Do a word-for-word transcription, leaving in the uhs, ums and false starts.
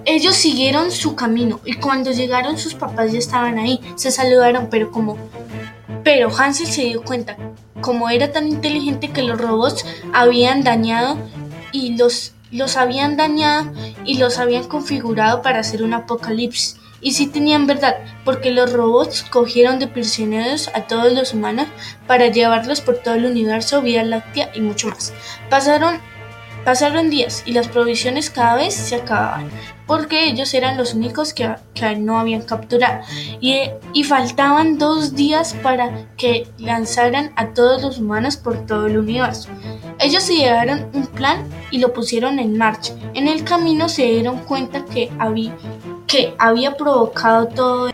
Ellos siguieron su camino y cuando llegaron sus papás ya estaban ahí, se saludaron, pero como pero Hansel se dio cuenta, como era tan inteligente, que los robots habían dañado y los los habían dañado y los habían configurado para hacer un apocalipsis. Y sí tenían verdad, porque los robots cogieron de prisioneros a todos los humanos para llevarlos por todo el universo, Vía Láctea y mucho más. Pasaron Pasaron días y las provisiones cada vez se acababan, porque ellos eran los únicos que, que no habían capturado, y, y faltaban dos días para que lanzaran a todos los humanos por todo el universo. Ellos idearon un plan y lo pusieron en marcha. En el camino se dieron cuenta que había, que había provocado todo